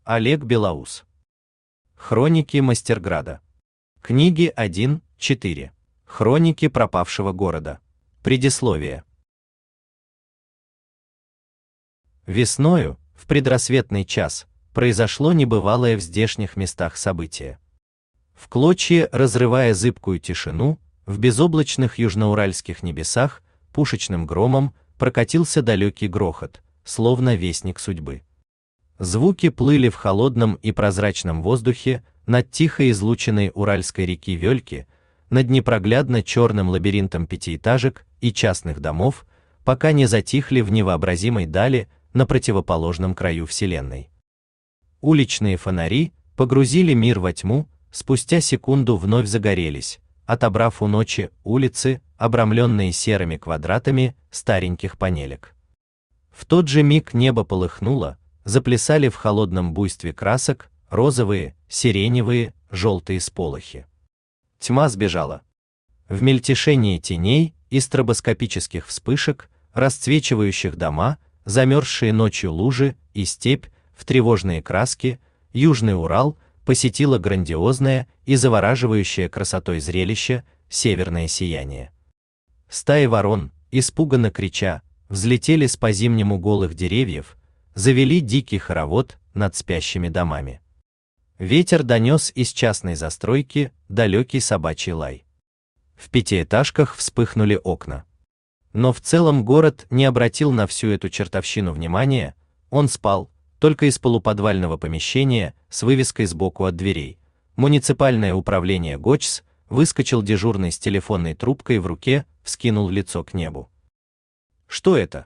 Олег Белоус. Хроники Мастерграда. Книги 1-4. Хроники пропавшего города. Предисловие. Весною, в предрассветный час, произошло небывалое в здешних местах событие. В клочья, разрывая зыбкую тишину, в безоблачных южноуральских небесах пушечным громом прокатился далекий грохот, словно вестник судьбы. Звуки плыли в холодном и прозрачном воздухе над тихо излученной Уральской реки Вельки, над непроглядно черным лабиринтом пятиэтажек и частных домов, пока не затихли в невообразимой дали на противоположном краю Вселенной. Уличные фонари погрузили мир во тьму, спустя секунду вновь загорелись, отобрав у ночи улицы, обрамленные серыми квадратами стареньких панелек. В тот же миг небо полыхнуло, заплясали в холодном буйстве красок розовые, сиреневые, желтые сполохи. Тьма сбежала. В мельтешении теней и стробоскопических вспышек, расцвечивающих дома, замерзшие ночью лужи и степь в тревожные краски, Южный Урал посетило грандиозное и завораживающее красотой зрелище северное сияние. Стаи ворон, испуганно крича, взлетели с по-зимнему голых деревьев, завели дикий хоровод над спящими домами. Ветер донес из частной застройки далекий собачий лай. В пятиэтажках вспыхнули окна. Но в целом город не обратил на всю эту чертовщину внимания, он спал, только из полуподвального помещения с вывеской сбоку от дверей. Муниципальное управление ГОЧС выскочил дежурный с телефонной трубкой в руке, вскинул лицо к небу. Что это?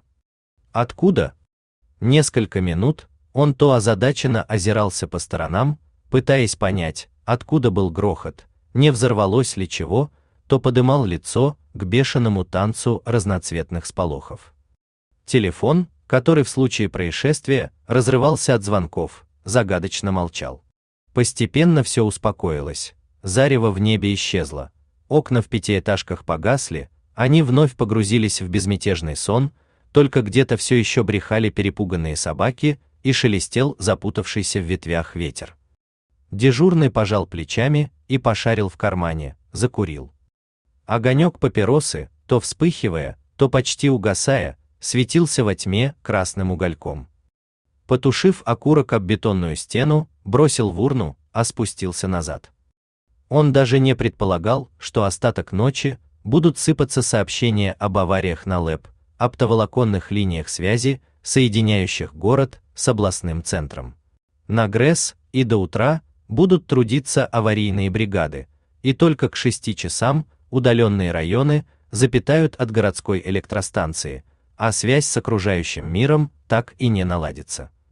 Откуда? Несколько минут он то озадаченно озирался по сторонам, пытаясь понять, откуда был грохот, не взорвалось ли чего, то подымал лицо к бешеному танцу разноцветных сполохов. Телефон, который в случае происшествия разрывался от звонков, загадочно молчал. Постепенно все успокоилось, зарево в небе исчезло, окна в пятиэтажках погасли, они вновь погрузились в безмятежный сон, только где-то все еще брехали перепуганные собаки и шелестел запутавшийся в ветвях ветер. Дежурный пожал плечами и пошарил в кармане, закурил. Огонек папиросы, то вспыхивая, то почти угасая, светился во тьме красным угольком. Потушив окурок об бетонную стену, бросил в урну, а спустился назад. Он даже не предполагал, что остаток ночи будут сыпаться сообщения об авариях на ЛЭП, оптоволоконных линиях связи, соединяющих город с областным центром. На ГРЭС и до утра будут трудиться аварийные бригады, и только к 6 часам удаленные районы запитают от городской электростанции, а связь с окружающим миром так и не наладится.